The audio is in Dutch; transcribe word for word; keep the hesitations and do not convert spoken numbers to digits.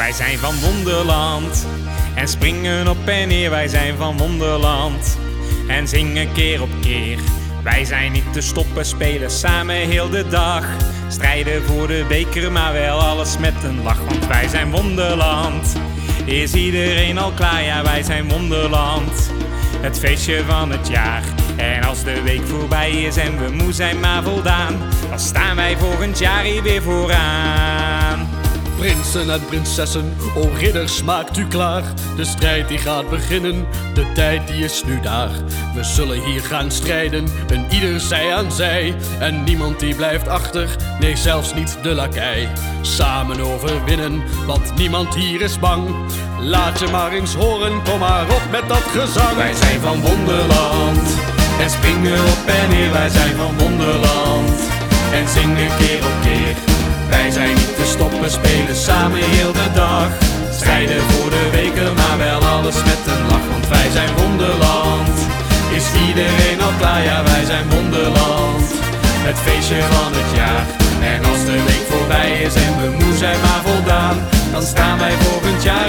Wij zijn van Wonderland en springen op en neer. Wij zijn van Wonderland en zingen keer op keer. Wij zijn niet te stoppen, spelen samen heel de dag. Strijden voor de beker, maar wel alles met een lach. Want wij zijn Wonderland. Is iedereen al klaar? Ja, wij zijn Wonderland. Het feestje van het jaar. En als de week voorbij is en we moe zijn maar voldaan, dan staan wij volgend jaar hier weer vooraan. Prinsen en prinsessen, o ridders, maakt u klaar. De strijd die gaat beginnen, de tijd die is nu daar. We zullen hier gaan strijden, een ieder zij aan zij. En niemand die blijft achter, nee zelfs niet de lakij. Samen overwinnen, want niemand hier is bang. Laat je maar eens horen, kom maar op met dat gezang. Wij zijn van Wonderland en springen op en neer. Wij zijn van Wonderland en zingen keer op keer. Wij zijn niet te stoppen, spelen samen heel de dag. Strijden voor de weken, maar wel alles met een lach. Want wij zijn Wonderland. Is iedereen al klaar? Ja, wij zijn Wonderland. Het feestje van het jaar. En als de week voorbij is en we moe zijn maar voldaan, dan staan wij volgend jaar